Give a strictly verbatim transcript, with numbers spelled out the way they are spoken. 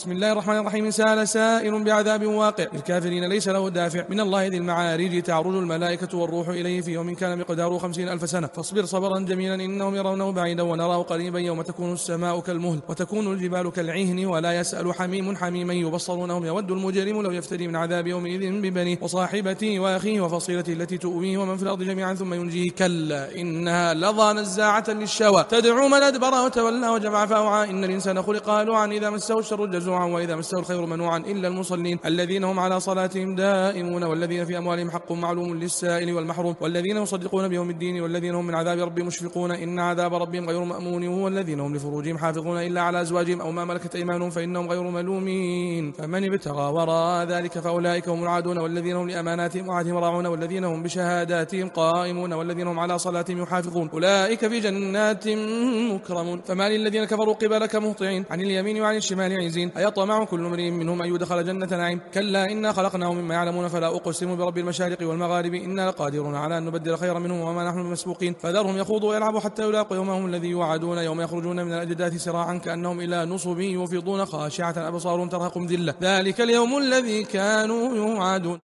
بسم الله الرحمن الرحيم. سأل سائل بعذاب واقع الكافرين ليس له دافع من الله ذي المعارج تعرج الملائكة والروح إليه في يوم كان مقداره خمسين ألف سنة فاصبر صبرا جميلا إنهم يرونه بعيدا ونراه قريبا يوم تكون السماء كالمهل وتكون الجبال كالعهن ولا يسأل حميم حميما يبصرونهم يود المجرم لو يفتدي من عذاب يومئذ ببنيه وصاحبته وأخيه وفصيلته التي تؤويه ومن في الأرض جميعا ثم ينجيه كلا إنها لظى نزاعة للشوى تدعو من أدبر وتولى وجمع فأوعى إن الإنسان خلق هلوعا إذا مسه الشر جزوعا وإذا مسه الخير منوعا إلا المصلين الذين هم على صلاتهم دائمون والذين في أموالهم حق معلوم للسائل والمحروم والذين يصدقون بيوم الدين والذين هم من عذاب ربهم مشفقون إن عذاب ربهم غير مأمون والذين هم لفروجهم حافظون إلا على أزواجهم أو ما ملكت أيمانهم فإنهم غير ملومين فمن ابتغى وراء ذلك فأولئك هم العادون والذين هم لأماناتهم وعهدهم راعون والذين هم بشهاداتهم قائمون والذين هم على صلاتهم يحافظون أولئك في جنات مكرمون فما للذين كفروا قبلك مهطعين عن اليمين وعن الشمال عزين أيطمع كل امرئ منهم أن يدخل جنة نعيم كلا إنا خلقناهم مما يعلمون فلا أقسم برب المشارق والمغارب إنا لقادرون على أن نبدل خيرا منهم وما نحن بمسبوقين فذرهم يخوضوا ويلعبوا حتى يلاقوا يومهم الذي يوعدون يوم يخرجون من الأجداث سراعا كأنهم إلى نصب يوفضون خاشعة أبصارهم ترهقهم ذلة ذلك اليوم الذي كانوا يوعدون.